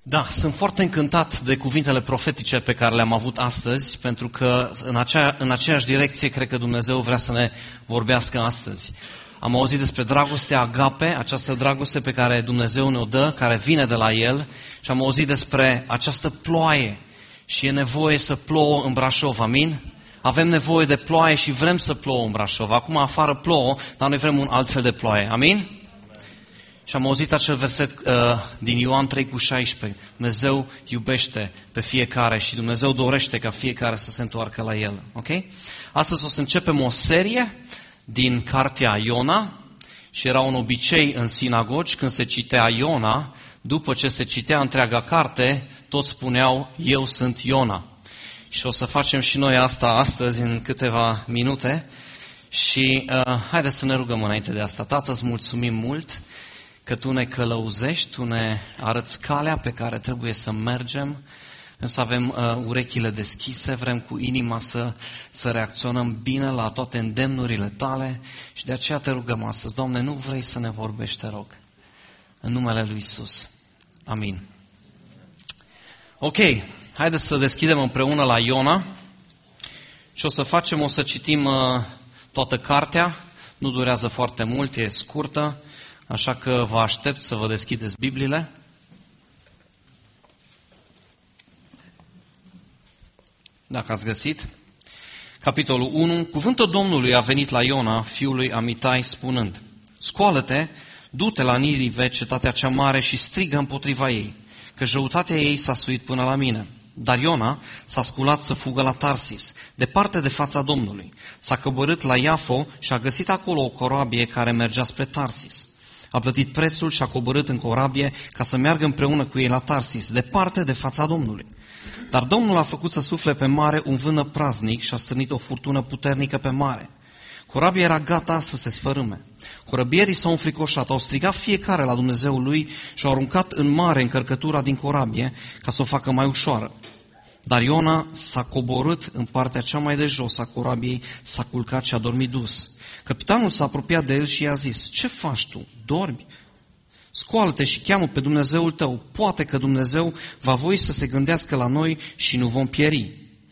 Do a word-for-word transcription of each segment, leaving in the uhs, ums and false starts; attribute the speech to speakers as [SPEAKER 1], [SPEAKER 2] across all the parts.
[SPEAKER 1] Da, sunt foarte încântat de cuvintele profetice pe care le-am avut astăzi, pentru că în, acea, în aceeași direcție cred că Dumnezeu vrea să ne vorbească astăzi. Am auzit despre dragostea agape, această dragoste pe care Dumnezeu ne-o dă, care vine de la El, și am auzit despre această ploaie și e nevoie să plouă în Brașov, amin? Avem nevoie de ploaie și vrem să plouă în Brașov. Acum afară plouă, dar noi vrem un alt fel de ploaie, amin? Și am auzit acel verset uh, din Ioan trei cu șaisprezece. Dumnezeu iubește pe fiecare și Dumnezeu dorește ca fiecare să se întoarcă la El. Okay? Astăzi o să începem o serie din cartea Iona și era un obicei în sinagogi când se citea Iona, după ce se citea întreaga carte, toți spuneau, eu sunt Iona. Și o să facem și noi asta astăzi în câteva minute și uh, haideți să ne rugăm înainte de asta. Tată, îți mulțumim mult că Tu ne călăuzești, Tu ne arăți calea pe care trebuie să mergem. Vrem să avem uh, urechile deschise, vrem cu inima să, să reacționăm bine la toate îndemnurile Tale și de aceea Te rugăm astăzi. Doamne, nu vrei să ne vorbești, Te rog. În numele Lui Iisus. Amin. Ok, haideți să deschidem împreună la Iona și o să facem, o să citim uh, toată cartea. Nu durează foarte mult, e scurtă. Așa că vă aștept să vă deschideți Bibliile. Dacă ați găsit. Capitolul unu. Cuvântul Domnului a venit la Iona, fiul lui Amitai, spunând: Scoală-te, du-te la Ninive, cetatea cea mare, și strigă împotriva ei, că răutatea ei s-a suit până la mine. Dar Iona s-a sculat să fugă la Tarsis, departe de fața Domnului. S-a coborât la Iafo și a găsit acolo o corabie care mergea spre Tarsis. A plătit prețul și a coborât în corabie ca să meargă împreună cu ei la Tarsis, departe de fața Domnului. Dar Domnul a făcut să sufle pe mare un vână praznic și a stârnit o furtună puternică pe mare. Corabia era gata să se sfărâme. Corăbierii s-au înfricoșat, au strigat fiecare la Dumnezeul lui și au aruncat în mare încărcătura din corabie ca să o facă mai ușoară. Dar Iona s-a coborât în partea cea mai de jos a corabiei, s-a culcat și a dormit dus. Capitanul s-a apropiat de el și i-a zis: Ce faci tu? Dormi? Scoală-te și cheamă pe Dumnezeul tău. Poate că Dumnezeu va voi să se gândească la noi și nu vom pieri.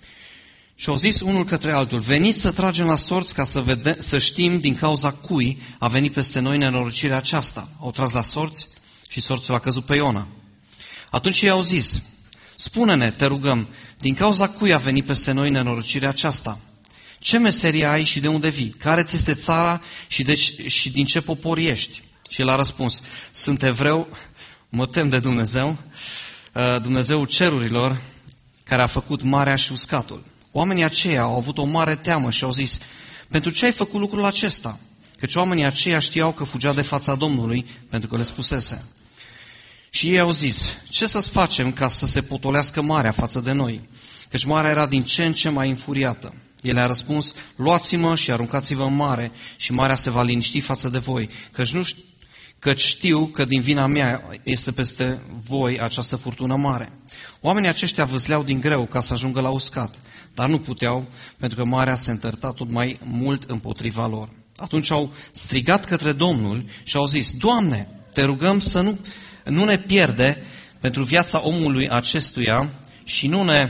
[SPEAKER 1] Și au zis unul către altul: Veniți să tragem la sorți ca să, vede- să știm din cauza cui a venit peste noi nenorocirea aceasta. Au tras la sorți și sorțul a căzut pe Iona. Atunci ei au zis: Spune-ne, te rugăm, din cauza cui a venit peste noi nenorocirea aceasta? Ce meserie ai și de unde vii? Care ți este țara și, de, și din ce popor ești? Și el a răspuns: Sunt evreu, mă tem de Dumnezeu, Dumnezeul cerurilor, care a făcut marea și uscatul. Oamenii aceia au avut o mare teamă și au zis: Pentru ce ai făcut lucrul acesta? Căci oamenii aceia știau că fugea de fața Domnului, pentru că le spusese. Și ei au zis: Ce să-ți facem ca să se potolească marea față de noi? Căci marea era din ce în ce mai înfuriată. El a răspuns: Luați-mă și aruncați-vă în mare și marea se va liniști față de voi, căci, nu știu, căci știu că din vina mea este peste voi această furtună mare. Oamenii aceștia vâsleau din greu ca să ajungă la uscat, dar nu puteau, pentru că marea se întărta tot mai mult împotriva lor. Atunci au strigat către Domnul și au zis: Doamne, te rugăm să nu, nu ne pierde pentru viața omului acestuia și nu ne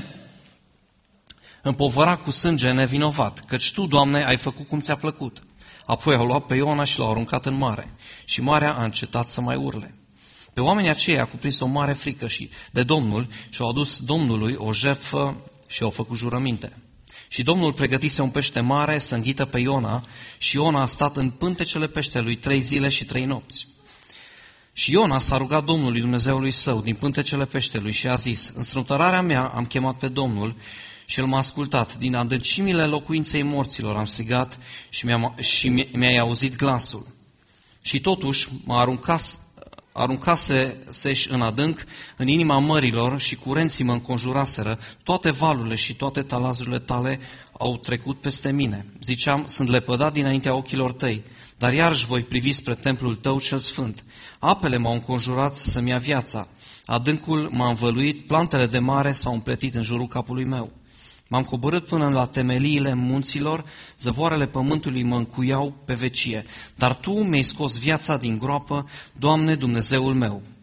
[SPEAKER 1] împovăra cu sânge nevinovat, căci Tu, Doamne, ai făcut cum ți-a plăcut. Apoi au luat pe Iona și l-au aruncat în mare și marea a încetat să mai urle. Pe oamenii aceia a cuprins o mare frică și de Domnul și au adus Domnului o jertfă și au făcut jurăminte. Și Domnul pregătise un pește mare să înghită pe Iona și Iona a stat în pântecele peștelui trei zile și trei nopți. Și Iona s-a rugat Domnului Dumnezeului său din pântecele peștelui și a zis: În strămutărarea mea am chemat pe Domnul și El m-a ascultat. Din adâncimile locuinței morților am strigat și, mi-am, și mi-ai auzit glasul. Și totuși m-a aruncat, aruncase-și în adânc, în inima mărilor, și curenții mă înconjuraseră, toate valurile și toate talazurile tale au trecut peste mine. Ziceam: sunt lepădat dinaintea ochilor tăi, dar iarăși voi privi spre templul tău cel sfânt. Apele m-au înconjurat să-mi ia viața, adâncul m-a învăluit, plantele de mare s-au împletit în jurul capului meu. M-am coborât până la temeliile munților, zăvoarele pământului mă încuiau pe vecie. Dar Tu mi-ai scos viața din groapă, Doamne, Dumnezeul meu.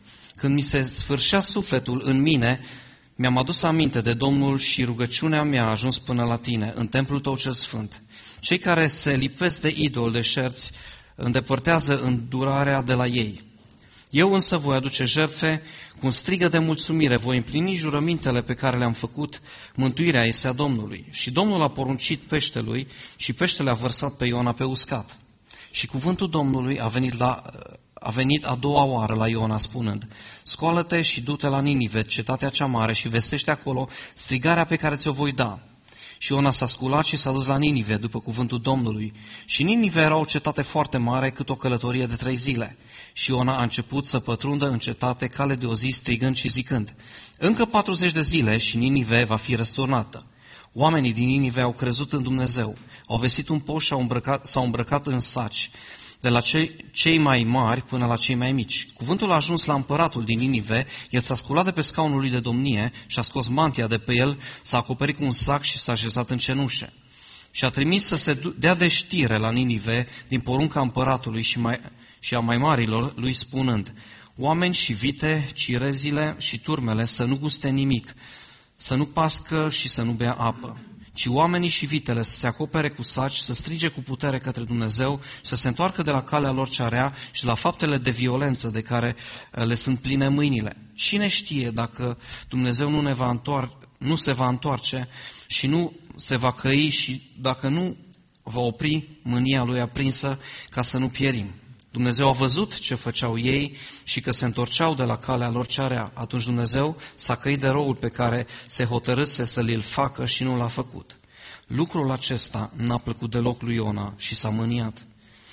[SPEAKER 1] când mi se sfârșea sufletul în mine, mi-am adus aminte de Domnul și rugăciunea mea a ajuns până la tine, în templul tău cel sfânt. Cei care se lipesc de idol, de șerți, îndepărtează îndurarea de la ei. Eu însă voi aduce jertfe cu un strigă de mulțumire, voi împlini jurămintele pe care le-am făcut, mântuirea este a Domnului. Și Domnul a poruncit peștelui și peștele a vărsat pe Iona pe uscat. Și cuvântul Domnului a venit, la, a venit a doua oară la Iona spunând: scoală-te și du-te la Ninive, cetatea cea mare, și vestește acolo strigarea pe care ți-o voi da. Și Iona s-a sculat și s-a dus la Ninive după cuvântul Domnului. Și Ninive era o cetate foarte mare, cât o călătorie de trei zile. Și Iona a început să pătrundă în cetate cale de o zi, strigând și zicând: încă patruzeci de zile și Ninive va fi răsturnată. Oamenii din Ninive au crezut în Dumnezeu, au vestit un poș și îmbrăcat, s-au îmbrăcat în saci, de la cei, cei mai mari până la cei mai mici. Cuvântul a ajuns la împăratul din Ninive, el s-a sculat de pe scaunul lui de domnie și a scos mantia de pe el, s-a acoperit cu un sac și s-a așezat în cenușe. Și a trimis să se dea de știre la Ninive din porunca împăratului și, mai, și a mai marilor lui spunând: oameni și vite, cirezile și turmele să nu guste nimic, să nu pască și să nu bea apă, ci oamenii și vitele să se acopere cu saci, să strige cu putere către Dumnezeu, să se întoarcă de la calea lor cea rea și la faptele de violență de care le sunt pline mâinile. Cine știe dacă Dumnezeu nu, ne va întoarce, nu se va întoarce și nu se va căi și dacă nu va opri mânia lui aprinsă ca să nu pierim. Dumnezeu a văzut ce făceau ei și că se întorceau de la calea lor cea rea. Atunci Dumnezeu s-a căit de răul pe care se hotărâse să l facă și nu l-a făcut. Lucrul acesta n-a plăcut deloc lui Iona și s-a mâniat.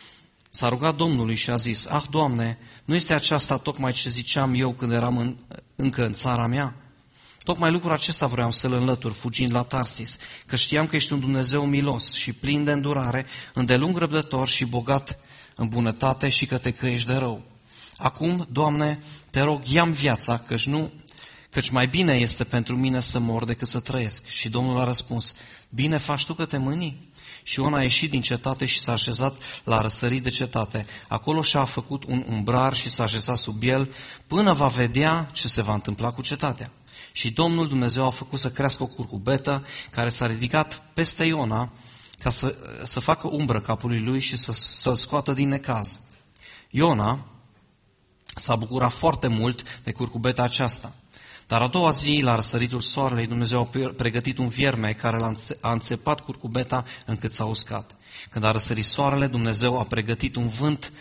[SPEAKER 1] S-a rugat Domnului și a zis: ah, Doamne, nu este aceasta tocmai ce ziceam eu când eram în, încă în țara mea? Tocmai lucrul acesta vreau să-l înlătur, fugind la Tarsis, că știam că ești un Dumnezeu milos și plin de îndurare, îndelung răbdător și bogat în bunătate și că te căiești de rău. Acum, Doamne, te rog, ia-mi viața, căci, nu, căci mai bine este pentru mine să mor decât să trăiesc. Și Domnul a răspuns: bine faci tu că te mâni? Și Iona a ieșit din cetate și s-a așezat la răsărit de cetate. Acolo și-a făcut un umbrar și s-a așezat sub el până va vedea ce se va întâmpla cu cetatea. Și Domnul Dumnezeu a făcut să crească o curcubetă care s-a ridicat peste Iona ca să, să facă umbră capului lui și să, să-l scoată din necaz. Iona s-a bucurat foarte mult de curcubeta aceasta. Dar a doua zi, la răsăritul soarelui, Dumnezeu a pregătit un vierme care a înțepat curcubeta încât s-a uscat. Când a răsărit soarele, Dumnezeu a pregătit un vânt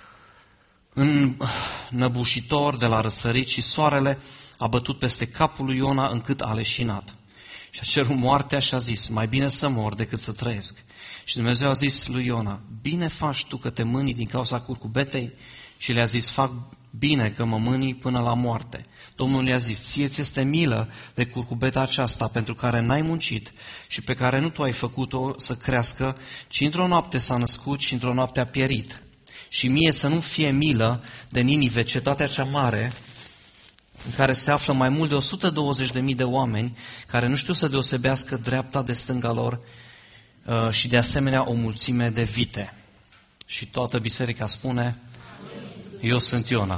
[SPEAKER 1] înnăbușitor de la răsărit și soarele a bătut peste capul lui Iona încât a leșinat. Și a cerut moartea și a zis: mai bine să mor decât să trăiesc. Și Dumnezeu a zis lui Iona: bine faci tu că te mâni din cauza curcubetei? Și le-a zis: fac bine că mă mâni până la moarte. Domnul i-a zis: ție ți este milă de curcubeta aceasta pentru care n-ai muncit și pe care nu tu ai făcut-o să crească, ci într-o noapte s-a născut și într-o noapte a pierit. Și mie să nu fie milă de Ninive, cetatea cea mare, în care se află mai mult de o sută douăzeci de mii de oameni care nu știu să deosebească dreapta de stânga lor uh, și de asemenea o mulțime de vite. Și toată biserica spune: eu sunt Iona.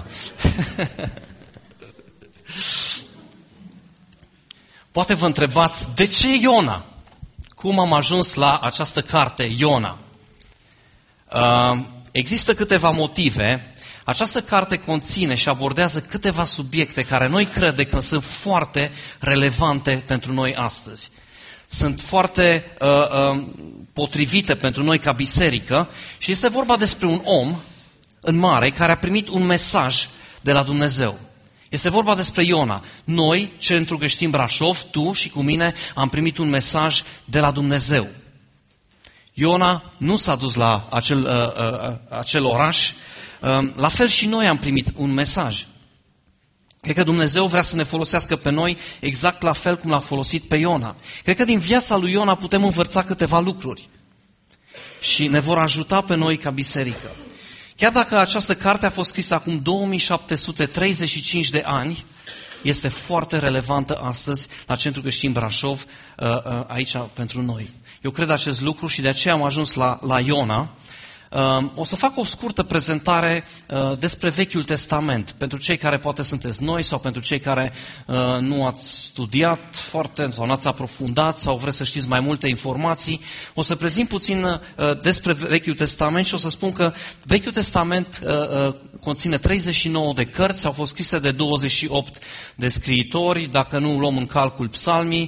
[SPEAKER 1] Poate vă întrebați: de ce Iona? Cum am ajuns la această carte, Iona? Uh, există câteva motive. Această carte conține și abordează câteva subiecte care noi credem că sunt foarte relevante pentru noi astăzi. Sunt foarte uh, uh, potrivite pentru noi ca biserică și este vorba despre un om în mare care a primit un mesaj de la Dumnezeu. Este vorba despre Iona. Noi, Centrul Creștin Brașov, tu și cu mine, am primit un mesaj de la Dumnezeu. Iona nu s-a dus la acel, uh, uh, acel oraș. La fel și noi am primit un mesaj. Cred că Dumnezeu vrea să ne folosească pe noi exact la fel cum l-a folosit pe Iona. Cred că din viața lui Iona putem învăța câteva lucruri și ne vor ajuta pe noi ca biserică. Chiar dacă această carte a fost scrisă acum două mii șapte sute treizeci și cinci de ani, este foarte relevantă astăzi la Centrul Creștin Brașov, aici pentru noi. Eu cred acest lucru și de aceea am ajuns la, la Iona. O să fac o scurtă prezentare despre Vechiul Testament, pentru cei care poate sunteți noi sau pentru cei care nu ați studiat foarte sau nu ați aprofundat sau vreți să știți mai multe informații. O să prezint puțin despre Vechiul Testament și o să spun că Vechiul Testament conține treizeci și nouă de cărți, au fost scrise de douăzeci și opt de scriitori, dacă nu luăm în calcul psalmii,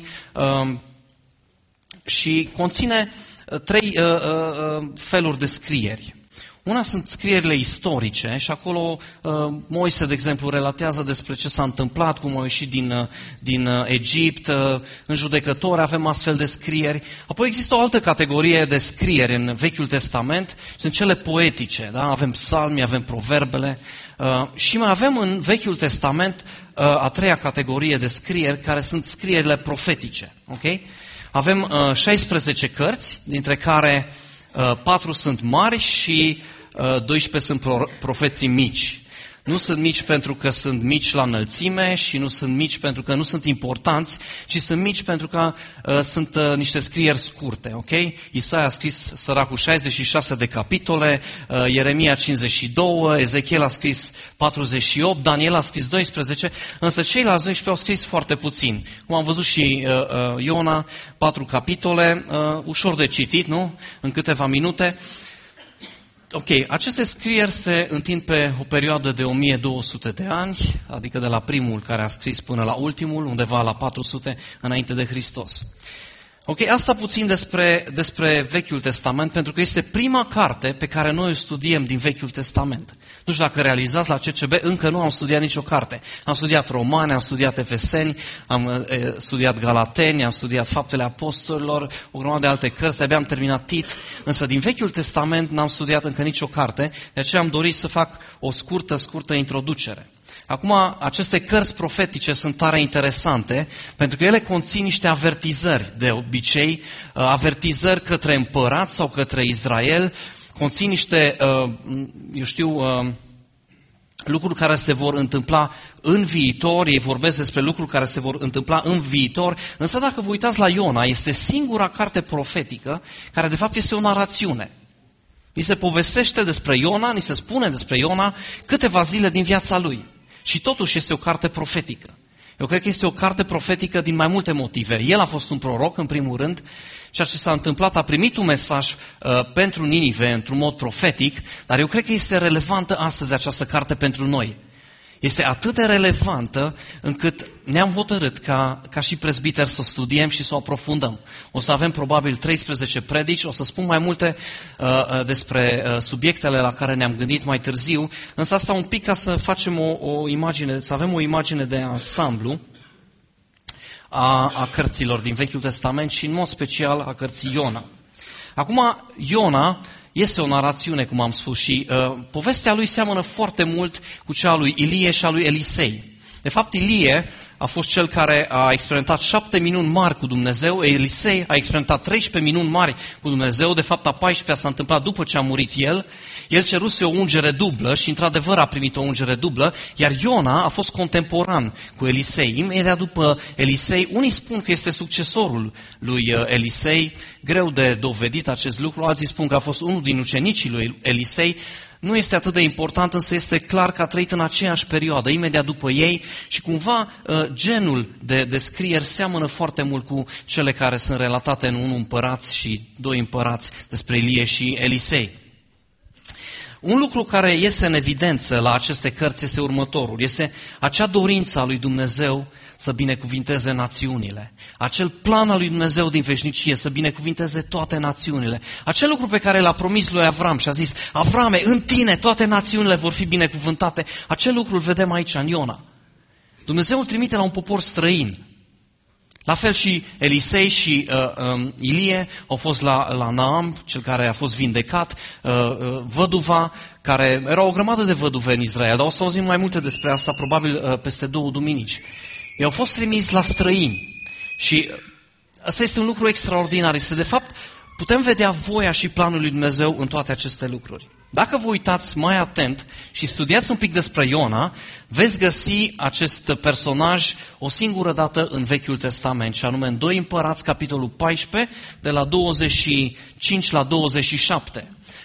[SPEAKER 1] și conține trei uh, uh, feluri de scrieri. Una sunt scrierile istorice și acolo uh, Moise, de exemplu, relatează despre ce s-a întâmplat, cum au ieșit din, uh, din uh, Egipt, uh, în Judecători avem astfel de scrieri. Apoi există o altă categorie de scrieri în Vechiul Testament, sunt cele poetice, da? Avem psalmii, avem proverbele uh, și mai avem în Vechiul Testament uh, a treia categorie de scrieri, care sunt scrierile profetice, ok? Avem uh, șaisprezece cărți, dintre care uh, patru sunt mari și uh, doisprezece sunt pro- profeții mici. Nu sunt mici pentru că sunt mici la înălțime și nu sunt mici pentru că nu sunt importanți, ci sunt mici pentru că uh, sunt uh, niște scrieri scurte, ok? Isaia a scris, săracul, șaizeci și șase de capitole, uh, Ieremia cincizeci și doi, Ezechiel a scris patruzeci și opt, Daniel a scris doisprezece, însă ceilalți doisprezece au scris foarte puțin. Cum am văzut și uh, uh, Iona, patru capitole, uh, ușor de citit, nu? În câteva minute. Ok, aceste scrieri se întind pe o perioadă de o mie două sute de ani, adică de la primul care a scris până la ultimul, undeva la patru sute înainte de Hristos. Ok, asta puțin despre, despre Vechiul Testament, pentru că este prima carte pe care noi o studiem din Vechiul Testament. Nu știu dacă realizați, la C C B încă nu am studiat nicio carte. Am studiat Romani, am studiat Efeseni, am e, studiat Galateni, am studiat Faptele Apostolilor, o grămadă de alte cărți, abia am terminat Tit, însă din Vechiul Testament n-am studiat încă nicio carte, de aceea am dorit să fac o scurtă, scurtă introducere. Acum, aceste cărți profetice sunt tare interesante, pentru că ele conțin niște avertizări, de obicei, avertizări către împărat sau către Israel, conțin niște, eu știu, lucruri care se vor întâmpla în viitor, ei vorbesc despre lucruri care se vor întâmpla în viitor, însă dacă vă uitați la Iona, este singura carte profetică care de fapt este o narațiune. Ni se povestește despre Iona, ni se spune despre Iona câteva zile din viața lui. Și totuși este o carte profetică. Eu cred că este o carte profetică din mai multe motive. El a fost un proroc, în primul rând, ceea ce s-a întâmplat, a primit un mesaj uh, pentru Ninive, într-un mod profetic, dar eu cred că este relevantă astăzi această carte pentru noi. Este atât de relevantă încât ne-am hotărât ca, ca și prezbiteri să o studiem și să o aprofundăm. O să avem probabil treisprezece predici, o să spun mai multe uh, despre uh, subiectele la care ne-am gândit mai târziu, însă asta un pic ca să facem o, o imagine, să avem o imagine de ansamblu a, a cărților din Vechiul Testament și în mod special a cărții Iona. Acum, Iona este o narațiune, cum am spus, și uh, povestea lui seamănă foarte mult cu cea a lui Ilie și a lui Elisei. De fapt, Ilie a fost cel care a experimentat șapte minuni mari cu Dumnezeu, Elisei a experimentat treisprezece minuni mari cu Dumnezeu, de fapt a paisprezecea s-a întâmplat după ce a murit el, el ceruse o ungere dublă și într-adevăr a primit o ungere dublă, iar Iona a fost contemporan cu Elisei. Imediat după Elisei, unii spun că este succesorul lui Elisei, greu de dovedit acest lucru, alții spun că a fost unul din ucenicii lui Elisei. Nu este atât de important, însă este clar că a trăit în aceeași perioadă, imediat după ei, și cumva genul de descrieri seamănă foarte mult cu cele care sunt relatate în unu împărați și doi împărați despre Ilie și Elisei. Un lucru care iese în evidență la aceste cărți este următorul. Este acea dorință a lui Dumnezeu să binecuvinteze națiunile. Acel plan al lui Dumnezeu din veșnicie să binecuvinteze toate națiunile. Acel lucru pe care l-a promis lui Avram și a zis: Avrame, în tine toate națiunile vor fi binecuvântate. Acel lucru îl vedem aici în Iona. Dumnezeu îl trimite la un popor străin. La fel și Elisei și uh, um, Ilie au fost la, la Naam, cel care a fost vindecat, uh, uh, văduva, care era o grămadă de văduve în Israel, dar o să auzim mai multe despre asta, probabil uh, peste două duminici. Ei au fost trimiși la străini și ăsta este un lucru extraordinar. Este de fapt, putem vedea voia și planul lui Dumnezeu în toate aceste lucruri. Dacă vă uitați mai atent și studiați un pic despre Iona, veți găsi acest personaj o singură dată în Vechiul Testament, și anume în doi Împărați, capitolul paisprezece, de la douăzeci și cinci la douăzeci și șapte.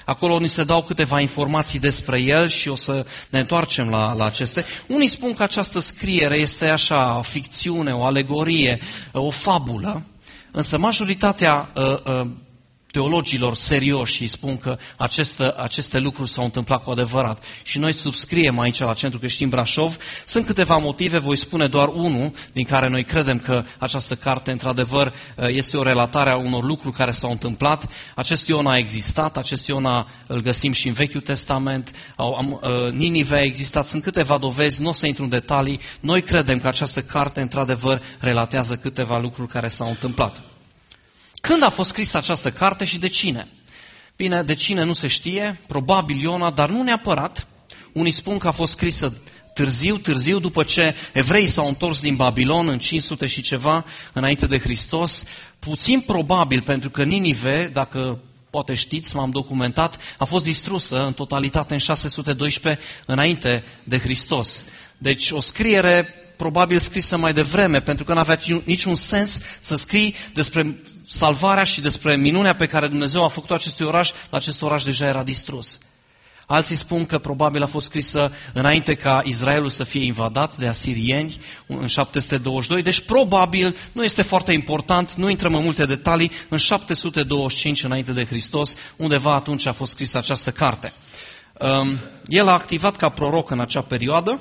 [SPEAKER 1] Acolo ni se dau câteva informații despre el și o să ne întoarcem la, la aceste. Unii spun că această scriere este așa, o ficțiune, o alegorie, o fabulă, însă majoritatea uh, uh, teologilor serioși spun că aceste, aceste lucruri s-au întâmplat cu adevărat. Și noi subscriem aici la Centrul Creștin Brașov. Sunt câteva motive, voi spune doar unul, din care noi credem că această carte, într-adevăr, este o relatare a unor lucruri care s-au întâmplat. Acest Iona a existat, acest Iona îl găsim și în Vechiul Testament, Ninive a existat, sunt câteva dovezi, nu o să intru în detalii. Noi credem că această carte, într-adevăr, relatează câteva lucruri care s-au întâmplat. Când a fost scrisă această carte și de cine? Bine, de cine nu se știe, probabil Iona, dar nu neapărat. Unii spun că a fost scrisă târziu, târziu, după ce evreii s-au întors din Babilon în cinci sute și ceva înainte de Hristos. Puțin probabil, pentru că Ninive, dacă poate știți, m-am documentat, a fost distrusă în totalitate în șase sute doisprezece înainte de Hristos. Deci o scriere probabil scrisă mai devreme, pentru că nu avea niciun sens să scrii despre salvarea și despre minunea pe care Dumnezeu a făcut acestui oraș, dar acest oraș deja era distrus. Alții spun că probabil a fost scrisă înainte ca Israelul să fie invadat de asirieni în șapte sute douăzeci și doi, deci probabil, nu este foarte important, nu intrăm în multe detalii, în șapte sute douăzeci și cinci înainte de Hristos, undeva atunci a fost scrisă această carte. El a activat ca proroc în acea perioadă.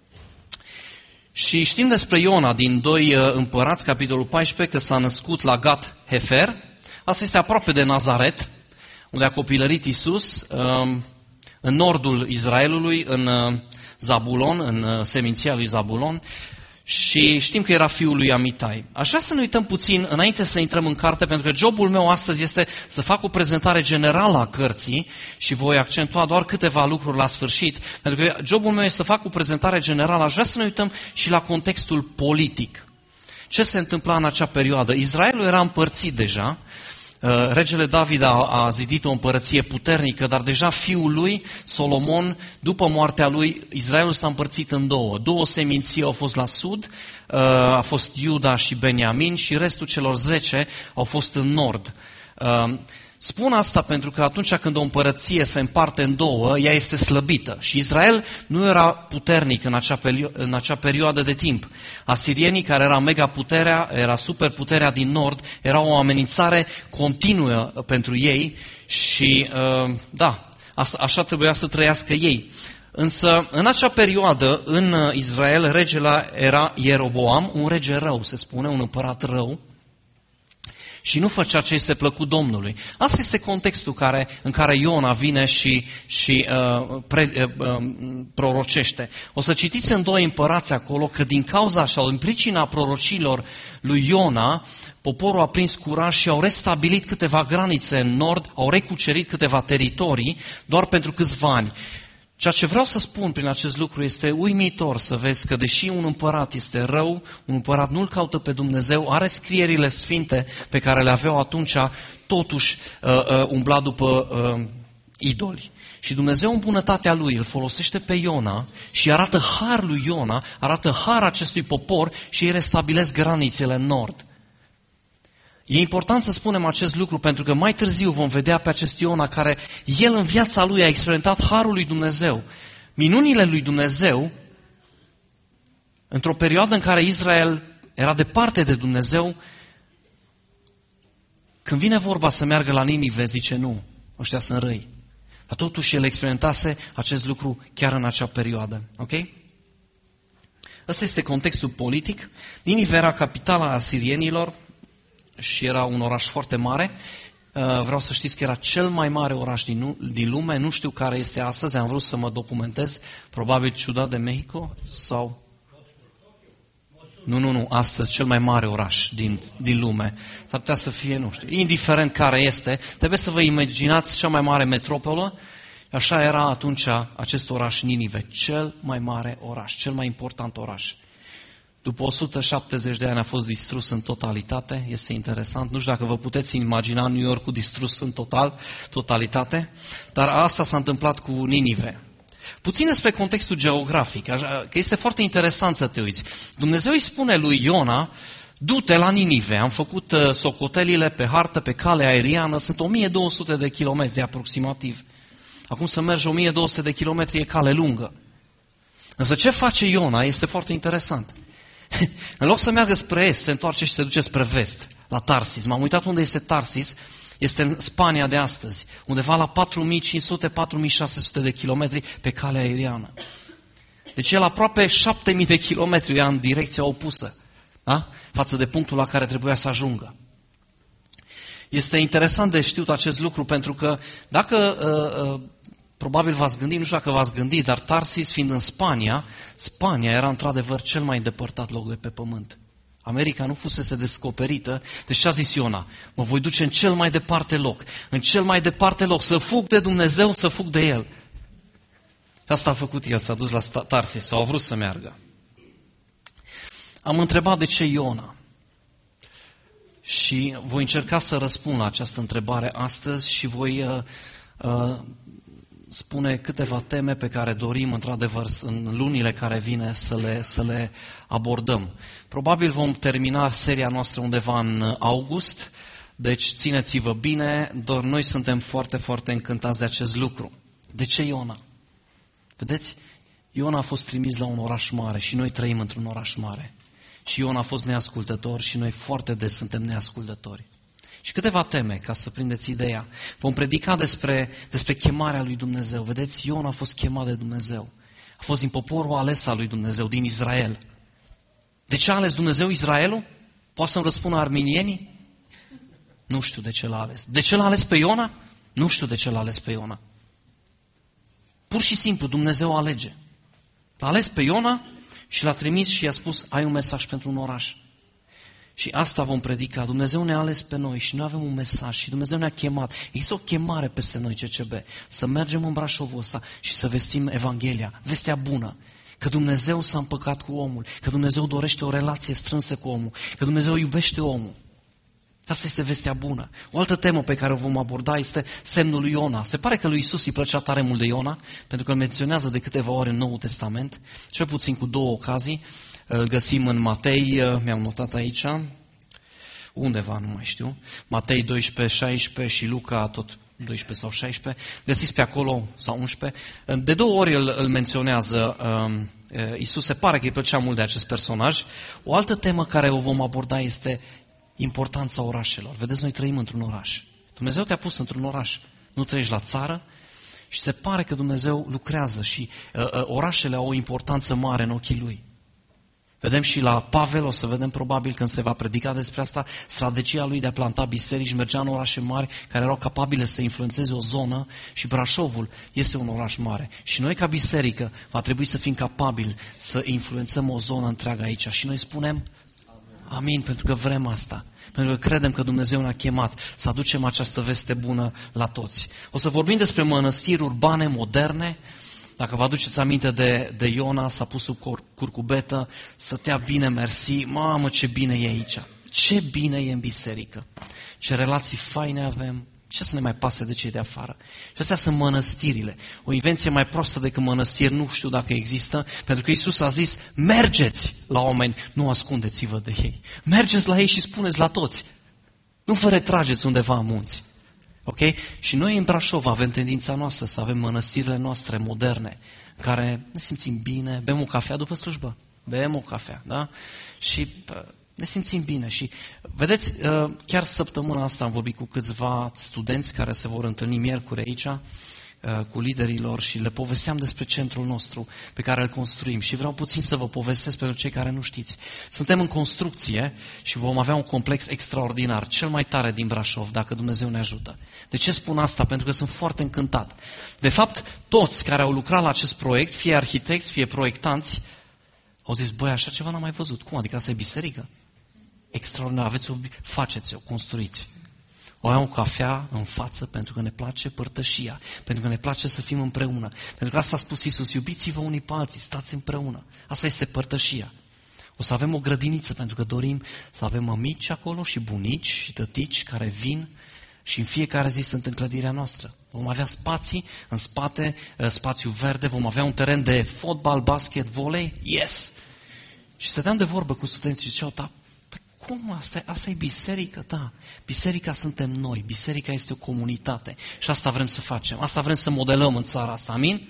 [SPEAKER 1] Și știm despre Iona din doi Împărați, capitolul paisprezece, că s-a născut la Gat Hefer. Asta este aproape de Nazaret, unde a copilărit Iisus, în nordul Israelului, în Zabulon, în seminția lui Zabulon. Și știm că era fiul lui Amitai. Aș vrea să ne uităm puțin înainte să intrăm în carte, pentru că jobul meu astăzi este să fac o prezentare generală a cărții și voi accentua doar câteva lucruri la sfârșit. Pentru că jobul meu este să fac o prezentare generală. Aș vrea să ne uităm și la contextul politic. Ce se întâmpla în acea perioadă? Israelul era împărțit deja. Regele David a, a zidit o împărăție puternică, dar deja fiul lui, Solomon, după moartea lui, Israelul s-a împărțit în două. Două seminții au fost la sud, a fost Iuda și Beniamin și restul celor zece au fost în nord. Spun asta pentru că atunci când o împărăție se împarte în două, ea este slăbită. Și Israel nu era puternic în acea, perio- în acea perioadă de timp. Asirienii, care era megaputerea, era superputerea din nord, era o amenințare continuă pentru ei și, da, așa trebuia să trăiască ei. Însă, în acea perioadă, în Israel, regele era Ieroboam, un rege rău, se spune, un împărat rău, și nu făcea ce este plăcut Domnului. Asta este contextul care, în care Iona vine și, și uh, pre, uh, prorocește. O să citiți în doi Împărați acolo că din cauza sau în pricina prorocilor lui Iona, poporul a prins curaj și au restabilit câteva granițe în nord, au recucerit câteva teritorii doar pentru câțiva ani. Ceea ce vreau să spun prin acest lucru este uimitor să vezi că deși un împărat este rău, un împărat nu-L caută pe Dumnezeu, are scrierile sfinte pe care le aveau atunci, totuși uh, uh, umbla după uh, idoli. Și Dumnezeu în bunătatea Lui îl folosește pe Iona și arată har lui Iona, arată har acestui popor și ei restabilesc granițele în nord. E important să spunem acest lucru pentru că mai târziu vom vedea pe acest Iona care el în viața lui a experimentat harul lui Dumnezeu. Minunile lui Dumnezeu, într-o perioadă în care Israel era departe de Dumnezeu, când vine vorba să meargă la Ninive, zice nu, ăștia sunt răi. Dar totuși el experimentase acest lucru chiar în acea perioadă. Ok? Ăsta este contextul politic. Ninive era capitala asirienilor, și era un oraș foarte mare. Vreau să știți că era cel mai mare oraș din, din lume. Nu știu care este astăzi, am vrut să mă documentez. Probabil Ciudad de Mexico sau... Nu, nu, nu, astăzi cel mai mare oraș din, din lume. S-ar putea să fie, nu știu, indiferent care este, trebuie să vă imaginați cea mai mare metropolă. Așa era atunci acest oraș Ninive, cel mai mare oraș, cel mai important oraș. După o sută șaptezeci de ani a fost distrus în totalitate, este interesant. Nu știu dacă vă puteți imagina New Yorkul distrus în total, totalitate, dar asta s-a întâmplat cu Ninive. Puțin despre contextul geografic, că este foarte interesant să te uiți. Dumnezeu îi spune lui Iona, Du-te la Ninive, am făcut uh, socotelile pe hartă, pe cale aeriană, sunt o mie două sute de kilometri aproximativ. Acum să mergi o mie două sute de kilometri e cale lungă. Însă ce face Iona este foarte interesant. În loc să meargă spre est, se întoarce și se duce spre vest, la Tarsis. M-am uitat unde este Tarsis, este în Spania de astăzi, undeva la patru mii cinci sute - patru mii șase sute de kilometri pe cale aeriană. Deci el aproape șapte mii de kilometri ia în direcția opusă, da? Față de punctul la care trebuia să ajungă. Este interesant de știut acest lucru pentru că dacă, uh, uh, probabil v-ați gândit, nu știu dacă v-ați gândit, dar Tarsis fiind în Spania, Spania era într-adevăr cel mai îndepărtat loc de pe pământ. America nu fusese descoperită, deci ce a zis Iona? Mă voi duce în cel mai departe loc, în cel mai departe loc, să fug de Dumnezeu, să fug de El. Și asta a făcut el, s-a dus la Tarsis, sau a vrut să meargă. Am întrebat de ce Iona. Și voi încerca să răspund la această întrebare astăzi și voi uh, uh, spune câteva teme pe care dorim, într-adevăr, în lunile care vine să le, să le abordăm. Probabil vom termina seria noastră undeva în august, deci țineți-vă bine, doar noi suntem foarte, foarte încântați de acest lucru. De ce Iona? Vedeți? Iona a fost trimis la un oraș mare și noi trăim într-un oraș mare. Și Iona a fost neascultător și noi foarte des suntem neascultători. Și câteva teme, ca să prindeți ideea. Vom predica despre, despre chemarea lui Dumnezeu. Vedeți, Iona a fost chemat de Dumnezeu. A fost din poporul ales al lui Dumnezeu, din Israel. De ce a ales Dumnezeu Israelul? Poate să-mi răspună arminienii? Nu știu de ce l-a ales. De ce l-a ales pe Iona? Nu știu de ce l-a ales pe Iona. Pur și simplu, Dumnezeu alege. L-a ales pe Iona și l-a trimis și i-a spus, ai un mesaj pentru un oraș. Și asta vom predica. Dumnezeu ne-a ales pe noi și noi avem un mesaj și Dumnezeu ne-a chemat. Există o chemare peste noi, C C B, să mergem în Brașovul ăsta și să vestim Evanghelia, vestea bună. Că Dumnezeu s-a împăcat cu omul, că Dumnezeu dorește o relație strânsă cu omul, că Dumnezeu iubește omul. Asta este vestea bună. O altă temă pe care o vom aborda este semnul lui Iona. Se pare că lui Iisus îi plăcea tare mult de Iona, pentru că îl menționează de câteva ori în Noul Testament, cel puțin cu două ocazii. Îl găsim în Matei, mi-am notat aici, undeva, nu mai știu, Matei doisprezece, șaisprezece și Luca tot doisprezece sau șaisprezece, găsiți pe acolo, sau unsprezece. De două ori îl, îl menționează Iisus, se pare că îi plăcea mult de acest personaj. O altă temă care o vom aborda este importanța orașelor. Vedeți, noi trăim într-un oraș. Dumnezeu te-a pus într-un oraș. Nu trăiești la țară și se pare că Dumnezeu lucrează și uh, uh, orașele au o importanță mare în ochii Lui. Vedem și la Pavel, o să vedem probabil când se va predica despre asta, strategia lui de a planta biserici, mergea în orașe mari care erau capabile să influențeze o zonă și Brașovul este un oraș mare. Și noi ca biserică va trebui să fim capabili să influențăm o zonă întreagă aici. Și noi spunem amin, pentru că vrem asta. Pentru că credem că Dumnezeu ne-a chemat să aducem această veste bună la toți. O să vorbim despre mănăstiri urbane, moderne. Dacă vă aduceți aminte de, de Iona, s-a pus sub curcubetă, stătea bine, mersi, mamă ce bine e aici. Ce bine e în biserică. Ce relații faine avem. Ce să ne mai pase de cei de afară? Și astea sunt mănăstirile. O invenție mai proastă decât mănăstiri, nu știu dacă există, pentru că Iisus a zis, mergeți la oameni, nu ascundeți-vă de ei. Mergeți la ei și spuneți la toți. Nu vă retrageți undeva în munți. Ok? Și noi în Brașov avem tendința noastră să avem mănăstirile noastre moderne, în care ne simțim bine, bem o cafea după slujbă. Bem o cafea, da? Și ne simțim bine și, vedeți, chiar săptămâna asta am vorbit cu câțiva studenți care se vor întâlni miercuri aici, cu liderii lor și le povesteam despre centrul nostru pe care îl construim și vreau puțin să vă povestesc pentru cei care nu știți. Suntem în construcție și vom avea un complex extraordinar, cel mai tare din Brașov, dacă Dumnezeu ne ajută. De ce spun asta? Pentru că sunt foarte încântat. De fapt, toți care au lucrat la acest proiect, fie arhitecți, fie proiectanți, au zis, băi, așa ceva n-am mai văzut. Cum? Adică asta e biserică? Extraordinar, aveți-o, faceți-o, construiți. O avem o cafea în față pentru că ne place părtășia, pentru că ne place să fim împreună. Pentru că asta a spus Iisus, iubiți-vă unii pe alții, stați împreună. Asta este părtășia. O să avem o grădiniță pentru că dorim să avem mămici acolo și bunici și tătici care vin și în fiecare zi sunt în clădirea noastră. Vom avea spații, în spate, spațiu verde, vom avea un teren de fotbal, basket, volei, yes! Și stăteam de vorbă cu studenții și ziceau, da, cum? Asta, asta e biserică? Da. Biserica suntem noi. Biserica este o comunitate. Și asta vrem să facem. Asta vrem să modelăm în țara asta. Amin?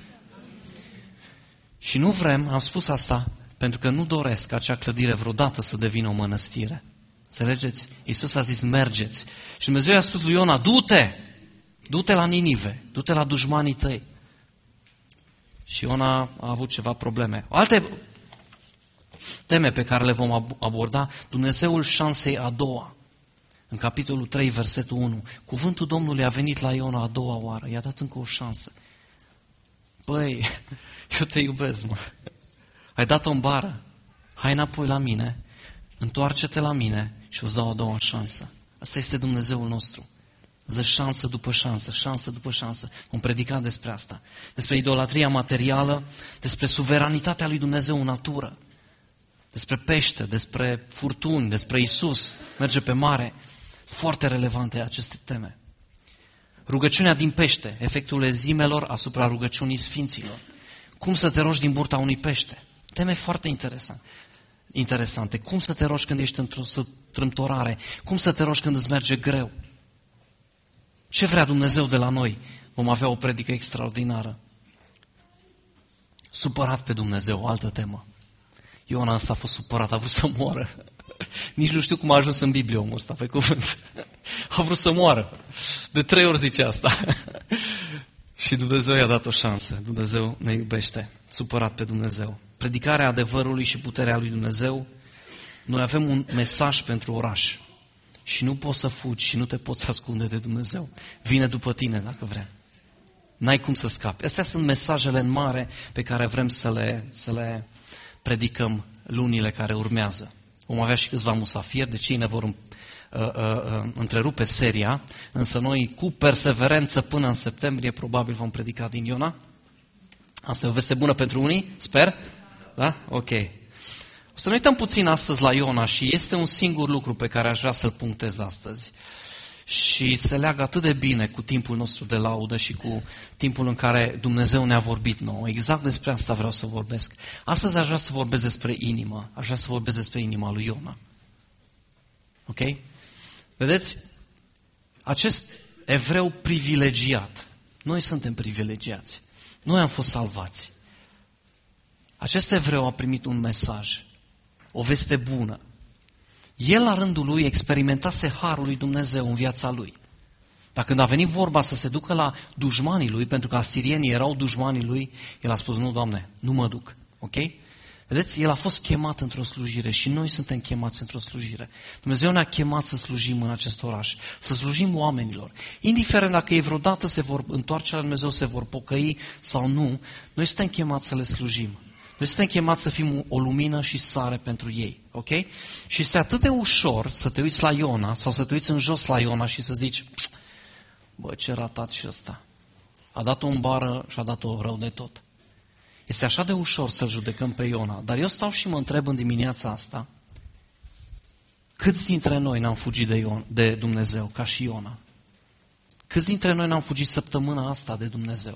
[SPEAKER 1] Și nu vrem, am spus asta, pentru că nu doresc ca acea clădire vreodată să devină o mănăstire. Înțelegeți? Iisus a zis, mergeți. Și Dumnezeu i-a spus lui Iona, du-te! Du-te la Ninive, du-te la dușmanii tăi. Și Iona a avut ceva probleme. Alte teme pe care le vom aborda, Dumnezeul șansei a doua. În capitolul trei, versetul unu. Cuvântul Domnului a venit la Iona a doua oară, i-a dat încă o șansă. Băi, eu te iubesc, mă. Ai dat-o în bară, hai înapoi la mine, întoarce-te la mine și îți dau a doua șansă. Asta este Dumnezeul nostru. Îți dă șansă după șansă, șansă după șansă. Vom predica despre asta. Despre idolatria materială, despre suveranitatea lui Dumnezeu în natură, despre pește, despre furtuni, despre Isus, merge pe mare. Foarte relevante aceste teme. Rugăciunea din pește, efectul ezimelor asupra rugăciunii sfinților. Cum să te rogi din burta unui pește? Teme foarte interesante. interesante. Cum să te rogi când ești într-o strâmtorare? Cum să te rogi când îți merge greu? Ce vrea Dumnezeu de la noi? Vom avea o predică extraordinară. Supărat pe Dumnezeu, o altă temă. Iona ăsta a fost supărat, a vrut să moară. Nici nu știu cum a ajuns în Biblie omul ăsta, pe cuvânt. A vrut să moară. De trei ori zice asta. Și Dumnezeu i-a dat o șansă. Dumnezeu ne iubește. Supărat pe Dumnezeu. Predicarea adevărului și puterea lui Dumnezeu. Noi avem un mesaj pentru oraș. Și nu poți să fugi și nu te poți ascunde de Dumnezeu. Vine după tine dacă vrea. N-ai cum să scapi. Astea sunt mesajele în mare pe care vrem să le, să le predicăm lunile care urmează. Vom avea și câțiva musafiri, deci ei ne vor uh, uh, uh, întrerupe seria, însă noi cu perseverență până în septembrie probabil vom predica din Iona. Asta e o veste bună pentru unii, sper? Da? Ok. O să ne uităm puțin astăzi la Iona și este un singur lucru pe care aș vrea să-l punctez astăzi. Și se leagă atât de bine cu timpul nostru de laudă și cu timpul în care Dumnezeu ne-a vorbit nouă. Exact despre asta vreau să vorbesc. Astăzi aș vrea să vorbesc despre inimă. Aș vrea să vorbesc despre inima lui Iona. Ok? Vedeți? Acest evreu privilegiat. Noi suntem privilegiați. Noi am fost salvați. Acest evreu a primit un mesaj. O veste bună. El la rândul lui experimentase harul lui Dumnezeu în viața lui. Dar când a venit vorba să se ducă la dușmanii lui, pentru că asirienii erau dușmanii lui, el a spus, nu, Doamne, nu mă duc. Ok? Vedeți, el a fost chemat într-o slujire și noi suntem chemați într-o slujire. Dumnezeu ne-a chemat să slujim în acest oraș, să slujim oamenilor. Indiferent dacă ei vreodată se vor întoarce la Dumnezeu, se vor pocăi sau nu, noi suntem chemați să le slujim. Noi suntem chemați să fim o lumină și sare pentru ei. Ok? Și este atât de ușor să te uiți la Iona sau să te uiți în jos la Iona și să zici, bă, ce ratat și ăsta. A dat-o în bară și a dat-o rău de tot. Este așa de ușor să-l judecăm pe Iona. Dar eu stau și mă întreb în dimineața asta, câți dintre noi n-am fugit de, Ion, de Dumnezeu, ca și Iona? Câți dintre noi n-am fugit săptămâna asta de Dumnezeu?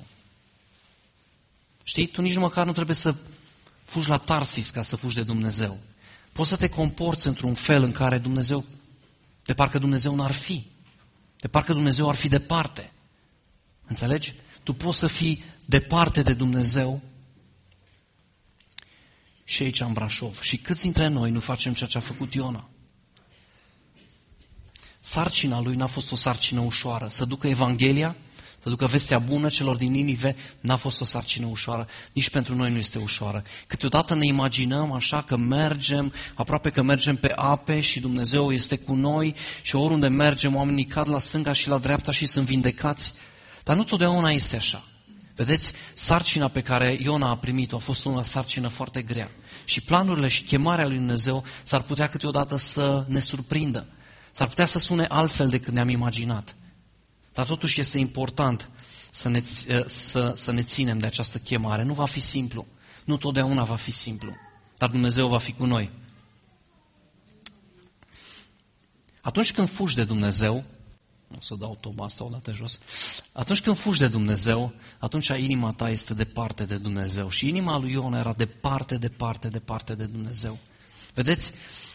[SPEAKER 1] Știi, tu nici măcar nu trebuie să fugi la Tarsis ca să fugi de Dumnezeu. Poți să te comporți într-un fel în care Dumnezeu, de parcă Dumnezeu n-ar fi. De parcă Dumnezeu ar fi departe. Înțelegi? Tu poți să fii departe de Dumnezeu și aici în Brașov. Și câți dintre noi nu facem ceea ce a făcut Iona? Sarcina lui n-a fost o sarcină ușoară. Să ducă Evanghelia, să ducă vestea bună celor din Ninive, n-a fost o sarcină ușoară. Nici pentru noi nu este ușoară. Câteodată ne imaginăm așa că mergem, aproape că mergem pe ape și Dumnezeu este cu noi și oriunde mergem, oamenii cad la stânga și la dreapta și sunt vindecați. Dar nu totdeauna este așa. Vedeți, sarcina pe care Iona a primit-o a fost o sarcină foarte grea. Și planurile și chemarea lui Dumnezeu s-ar putea câteodată să ne surprindă. S-ar putea să sune altfel decât ne-am imaginat. Dar totuși este important să ne, să, să ne ținem de această chemare. Nu va fi simplu. Nu totdeauna va fi simplu. Dar Dumnezeu va fi cu noi. Atunci când fugi de Dumnezeu, o să dau toba asta o dată jos, atunci când fugi de Dumnezeu, atunci inima ta este departe de Dumnezeu. Și inima lui Iona era departe, departe, departe de Dumnezeu. Vedeți,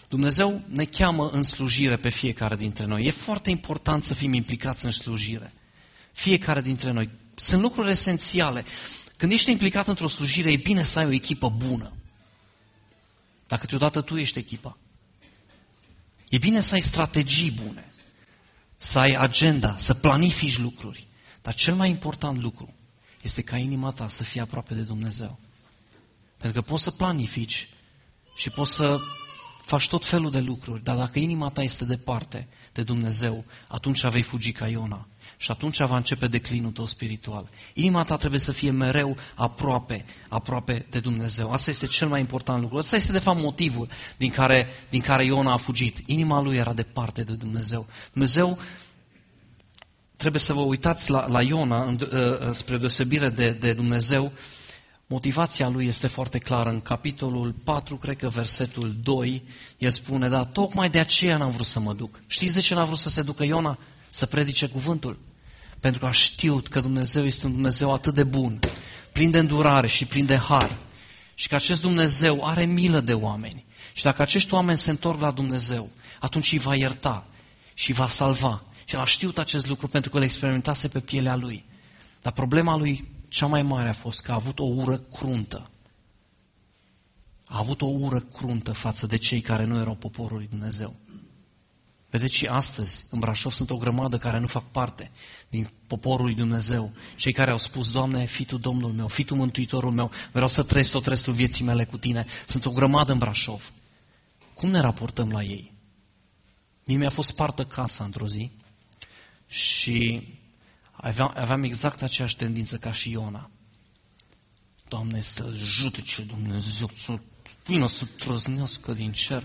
[SPEAKER 1] Dumnezeu ne cheamă în slujire pe fiecare dintre noi. E foarte important să fim implicați în slujire. Fiecare dintre noi. Sunt lucruri esențiale. Când ești implicat într-o slujire, e bine să ai o echipă bună. Dacă câteodată tu ești echipa. E bine să ai strategii bune, să ai agenda, să planifici lucruri. Dar cel mai important lucru este ca inima ta să fie aproape de Dumnezeu. Pentru că poți să planifici și poți să faci tot felul de lucruri, dar dacă inima ta este departe de Dumnezeu, atunci vei fugi ca Iona. Și atunci va începe declinul tău spiritual. Inima ta trebuie să fie mereu aproape, aproape de Dumnezeu. Asta este cel mai important lucru. Asta este de fapt motivul din care, din care Iona a fugit. Inima lui era departe de Dumnezeu. Dumnezeu, trebuie să vă uitați la, la Iona, în, uh, spre deosebire de, de Dumnezeu, motivația lui este foarte clară. În capitolul patru, cred că versetul doi, el spune, da, tocmai de aceea n-am vrut să mă duc. Știți de ce n-a vrut să se ducă Iona? Să predice cuvântul. Pentru că a știut că Dumnezeu este un Dumnezeu atât de bun, plin de îndurare și plin de har. Și că acest Dumnezeu are milă de oameni. Și dacă acești oameni se întorc la Dumnezeu, atunci îi va ierta și îi va salva. Și el a știut acest lucru pentru că îl experimentase pe pielea lui. Dar problema lui cea mai mare a fost că a avut o ură cruntă. A avut o ură cruntă față de cei care nu erau poporul lui Dumnezeu. Vedeți, și astăzi, în Brașov, sunt o grămadă care nu fac parte din poporul lui Dumnezeu. Cei care au spus, Doamne, fii Tu Domnul meu, fii Tu Mântuitorul meu, vreau să trăiesc tot restul vieții mele cu Tine. Sunt o grămadă în Brașov. Cum ne raportăm la ei? Mie mi-a fost spartă casa într-o zi și aveam, aveam exact aceeași tendință ca și Iona. Doamne, să-L judece Dumnezeu, să vină să trăznească din cer.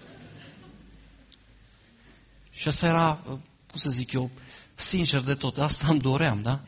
[SPEAKER 1] Și asta era, cum să zic eu, sincer de tot, asta îmi doream, da?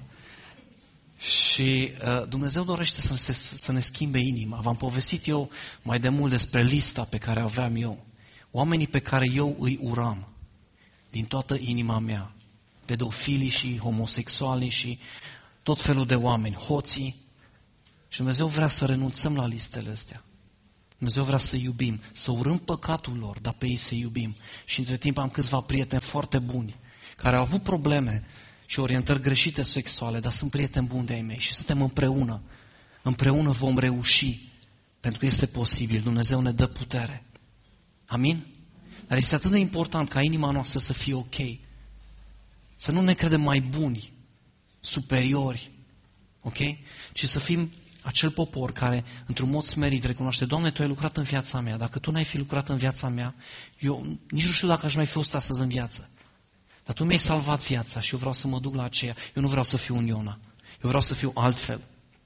[SPEAKER 1] Și uh, Dumnezeu dorește să, se, să ne schimbe inima. V-am povestit eu mai de mult despre lista pe care aveam eu. Oamenii pe care eu îi uram din toată inima mea. Pedofilii și homosexualii și tot felul de oameni, hoții. Și Dumnezeu vrea să renunțăm la listele astea. Dumnezeu vrea să iubim, să urâm păcatul lor, dar pe ei să iubim. Și între timp am câțiva prieteni foarte buni, care au avut probleme și orientări greșite sexuale, dar sunt prieteni buni de ai mei și suntem împreună. Împreună vom reuși, pentru că este posibil. Dumnezeu ne dă putere. Amin? Dar este atât de important ca inima noastră să fie ok. Să nu ne credem mai buni, superiori, ok? Ci să fim acel popor care, într-un mod smerit, recunoaște, Doamne, Tu ai lucrat în viața mea. Dacă Tu n-ai fi lucrat în viața mea, eu nici nu știu dacă aș mai fi fost astăzi în viață. Dar Tu mi-ai salvat viața și eu vreau să mă duc la aceea. Eu nu vreau să fiu un Iona. Eu vreau să fiu altfel.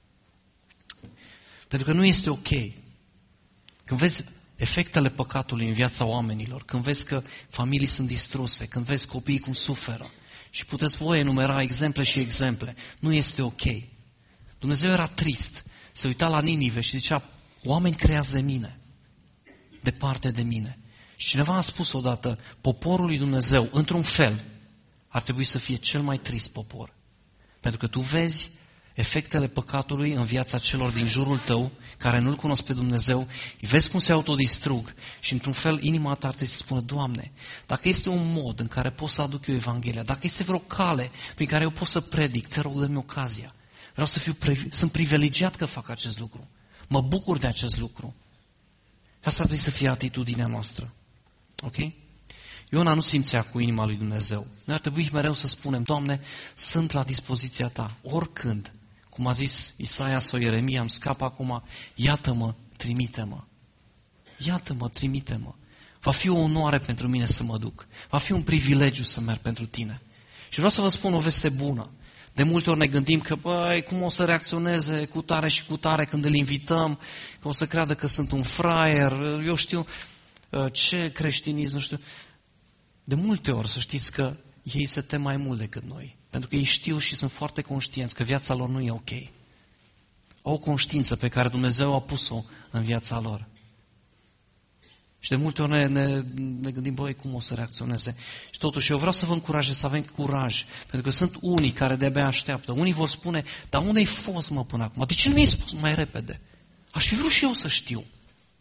[SPEAKER 1] Pentru că nu este ok. Când vezi efectele păcatului în viața oamenilor, când vezi că familii sunt distruse, când vezi copiii cum suferă, și puteți voi enumera exemple și exemple, nu este ok. Dumnezeu era trist, se uita la Ninive și zicea, oameni creați de mine, departe de mine. Și cineva a spus odată, poporul lui Dumnezeu, într-un fel, ar trebui să fie cel mai trist popor. Pentru că tu vezi efectele păcatului în viața celor din jurul tău, care nu-L cunosc pe Dumnezeu, îi vezi cum se autodistrug și într-un fel inima ta ar trebui să spună, Doamne, dacă este un mod în care pot să aduc eu Evanghelia, dacă este vreo cale prin care eu pot să predic, te rog, dă-mi ocazia. Vreau să fiu, sunt privilegiat că fac acest lucru. Mă bucur de acest lucru. Și asta trebuie să fie atitudinea noastră. Ok? Iona nu simțea cu inima lui Dumnezeu. Noi ar trebui mereu să spunem, Doamne, sunt la dispoziția Ta, oricând. Cum a zis Isaia sau Ieremia, îmi scapă acum, iată-mă, trimite-mă. Iată-mă, trimite-mă. Va fi o onoare pentru mine să mă duc. Va fi un privilegiu să merg pentru Tine. Și vreau să vă spun o veste bună. De multe ori ne gândim că, băi, cum o să reacționeze cu tare și cu tare când îl invităm, că o să creadă că sunt un fraier, eu știu ce creștinism, nu știu. De multe ori să știți că ei se tem mai mult decât noi. Pentru că ei știu și sunt foarte conștienți că viața lor nu e ok. Au o conștiință pe care Dumnezeu a pus-o în viața lor. Și de multe ori ne, ne, ne gândim, băi, cum o să reacționeze. Și totuși eu vreau să vă încurajez să avem curaj. Pentru că sunt unii care de-abia așteaptă. Unii vor spune, dar unde ai fost, mă, până acum? De ce nu mi-ai spus mai repede? Aș fi vrut și eu să știu.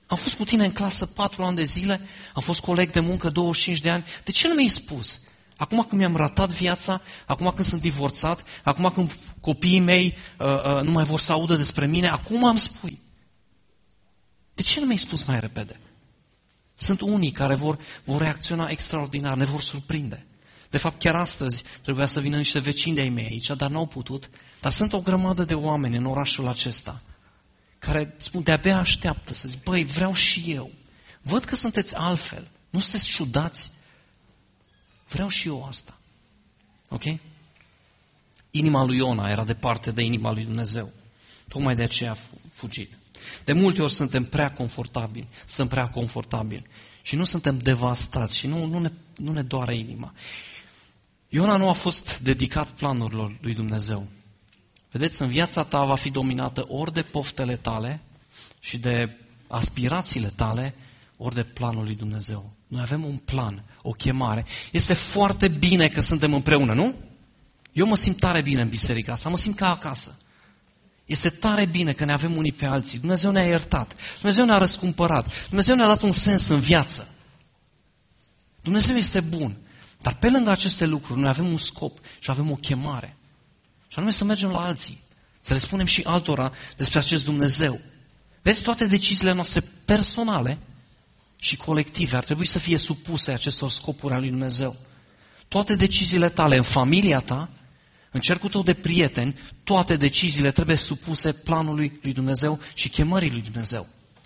[SPEAKER 1] Am fost cu tine în clasă patru ani de zile, am fost coleg de muncă douăzeci și cinci de ani. De ce nu mi-ai spus? Acum când mi-am ratat viața, acum când sunt divorțat, acum când copiii mei uh, uh, nu mai vor să audă despre mine, acum îmi spui. De ce nu mi-ai spus mai repede? Sunt unii care vor, vor reacționa extraordinar, ne vor surprinde. De fapt, chiar astăzi trebuia să vină niște vecini de-ai mei aici, dar n-au putut. Dar sunt o grămadă de oameni în orașul acesta care spun, de-abia așteaptă să zic, băi, vreau și eu. Văd că sunteți altfel, nu sunteți ciudați. Vreau și eu asta. Ok? Inima lui Iona era departe de inima lui Dumnezeu. Tocmai de aceea a fugit. De multe ori suntem prea confortabili, suntem prea confortabili și nu suntem devastați și nu, nu, ne, nu ne doare inima. Iona nu a fost dedicat planurilor lui Dumnezeu. Vedeți, în viața ta va fi dominată ori de poftele tale și de aspirațiile tale, ori de planul lui Dumnezeu. Noi avem un plan, o chemare. Este foarte bine că suntem împreună, nu? Eu mă simt tare bine în biserica asta, mă simt ca acasă. Este tare bine că ne avem unii pe alții. Dumnezeu ne-a iertat, Dumnezeu ne-a răscumpărat, Dumnezeu ne-a dat un sens în viață. Dumnezeu este bun, dar pe lângă aceste lucruri noi avem un scop și avem o chemare. Și anume să mergem la alții, să le spunem și altora despre acest Dumnezeu. Vezi, toate deciziile noastre personale și colective ar trebui să fie supuse acestor scopuri ale lui Dumnezeu. Toate deciziile tale în familia ta, în cercul tău de prieteni, toate deciziile trebuie supuse planului lui Dumnezeu și chemării lui Dumnezeu.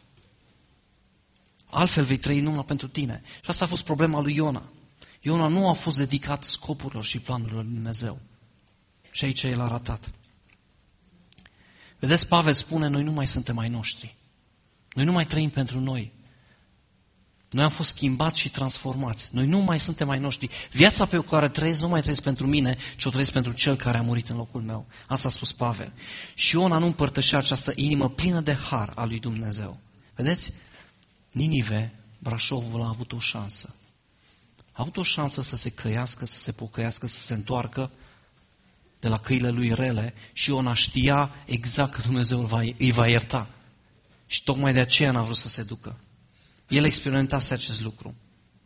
[SPEAKER 1] Altfel vei trăi numai pentru tine. Și asta a fost problema lui Iona. Iona nu a fost dedicat scopurilor și planurilor lui Dumnezeu. Și aici el a ratat. Vedeți, Pavel spune, noi nu mai suntem ai noștri. Noi nu mai trăim pentru noi. Noi am fost schimbați și transformați. Noi nu mai suntem ai noștri. Viața pe care trăiesc nu mai trăiesc pentru mine, ci o trăiesc pentru cel care a murit în locul meu. Asta a spus Pavel. Și Iona nu împărtășea această inimă plină de har a lui Dumnezeu. Vedeți? Ninive, Brașovul a avut o șansă. A avut o șansă să se căiască, să se pocăiască, să se întoarcă de la căile lui rele și Iona știa exact că Dumnezeu îl va, îi va ierta. Și tocmai de aceea n-a vrut să se ducă. El experimentase acest lucru.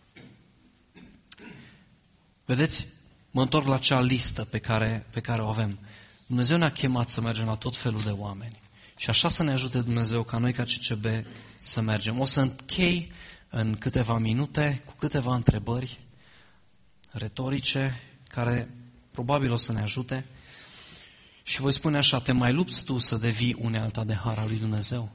[SPEAKER 1] Vedeți? Mă întorc la acea listă pe care, pe care o avem. Dumnezeu ne-a chemat să mergem la tot felul de oameni. Și așa să ne ajute Dumnezeu ca noi ca C C B să mergem. O să închei în câteva minute cu câteva întrebări retorice care probabil o să ne ajute. Și voi spune așa, te mai lupți tu să devii unealta de har al lui Dumnezeu?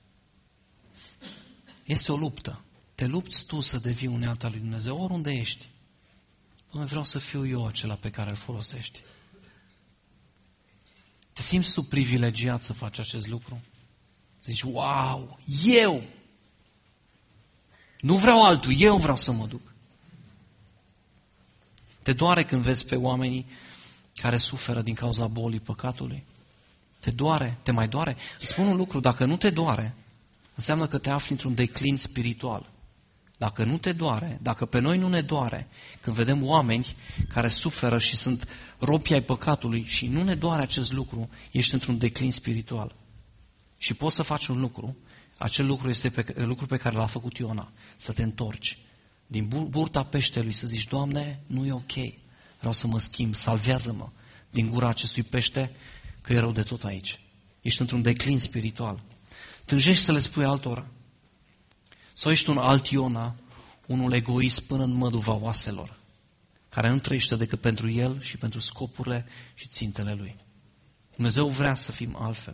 [SPEAKER 1] Este o luptă. Te lupți tu să devii unealta lui Dumnezeu oriunde ești. Doamne, vreau să fiu eu acela pe care îl folosești. Te simți subprivilegiat să faci acest lucru? Zici, wow, eu! Nu vreau altul, eu vreau să mă duc. Te doare când vezi pe oamenii care suferă din cauza bolii păcatului? Te doare? Te mai doare? Îți spun un lucru, dacă nu te doare, înseamnă că te afli într-un declin spiritual. Dacă nu te doare, dacă pe noi nu ne doare, când vedem oameni care suferă și sunt robi ai păcatului și nu ne doare acest lucru, ești într-un declin spiritual. Și poți să faci un lucru, acel lucru este pe, lucru pe care l-a făcut Iona, să te întorci din burta peștelui, să zici, Doamne, nu e ok, vreau să mă schimb, salvează-mă din gura acestui pește, că e rău de tot aici. Ești într-un declin spiritual. Tânjești să le spui altora. Sau ești un alt Iona, unul egoist până în măduva oaselor, care nu trăiește decât pentru el și pentru scopurile și țintele lui. Dumnezeu vrea să fim altfel.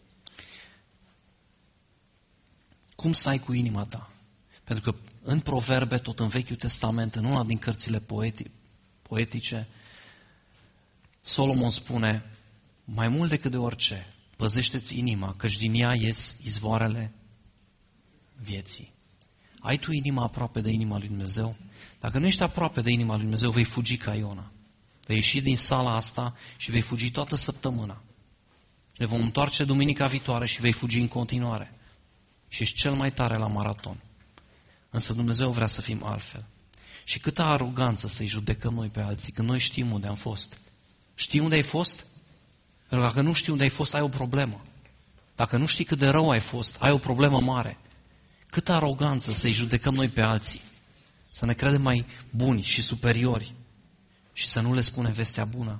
[SPEAKER 1] Cum să ai cu inima ta? Pentru că în Proverbe, tot în Vechiul Testament, în una din cărțile poeti, poetice, Solomon spune, mai mult decât de orice, păzește-ți inima, căci din ea ies izvoarele vieții. Ai tu inima aproape de inima lui Dumnezeu? Dacă nu ești aproape de inima lui Dumnezeu, vei fugi ca Iona. Vei ieși din sala asta și vei fugi toată săptămâna. Ne vom întoarce duminica viitoare și vei fugi în continuare. Și ești cel mai tare la maraton. Însă Dumnezeu vrea să fim altfel. Și câtă aroganță să-i judecăm noi pe alții, când noi știm unde am fost. Știi unde ai fost? Pentru că dacă nu știi unde ai fost, ai o problemă. Dacă nu știi cât de rău ai fost, ai o problemă mare. Câtă aroganță să-i judecăm noi pe alții, să ne credem mai buni și superiori și să nu le spunem vestea bună.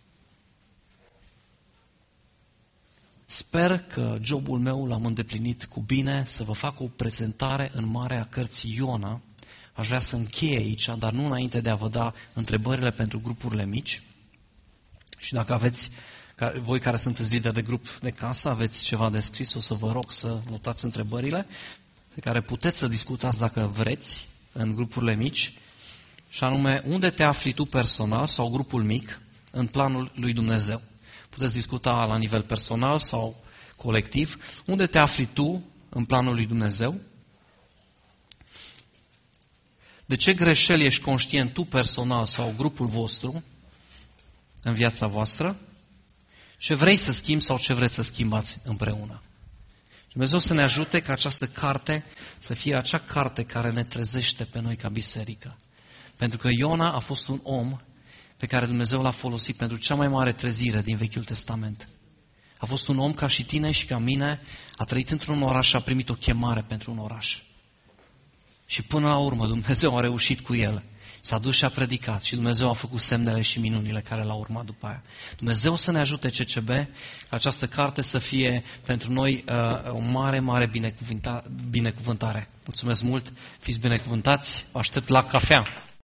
[SPEAKER 1] Sper că jobul meu l-am îndeplinit cu bine, să vă fac o prezentare în marea cărții Iona. Aș vrea să închei aici, dar nu înainte de a vă da întrebările pentru grupurile mici. Și dacă aveți, voi care sunteți lideri de grup de casă, aveți ceva de scris, o să vă rog să notați întrebările pe care puteți să discutați dacă vreți în grupurile mici. Și anume, unde te afli tu personal sau grupul mic în planul lui Dumnezeu? Puteți discuta la nivel personal sau colectiv. Unde te afli tu în planul lui Dumnezeu? De ce greșeli ești conștient tu personal sau grupul vostru în viața voastră? Ce vrei să schimbi sau ce vreți să schimbați împreună? Dumnezeu să ne ajute ca această carte să fie acea carte care ne trezește pe noi ca biserică. Pentru că Iona a fost un om pe care Dumnezeu l-a folosit pentru cea mai mare trezire din Vechiul Testament. A fost un om ca și tine și ca mine, a trăit într-un oraș și a primit o chemare pentru un oraș. Și până la urmă Dumnezeu a reușit cu el. S-a dus și a predicat și Dumnezeu a făcut semnele și minunile care l-au urmat după aia. Dumnezeu să ne ajute, C C B, ca această carte să fie pentru noi uh, o mare, mare binecuvântare. Mulțumesc mult, fiți binecuvântați, vă aștept la cafea.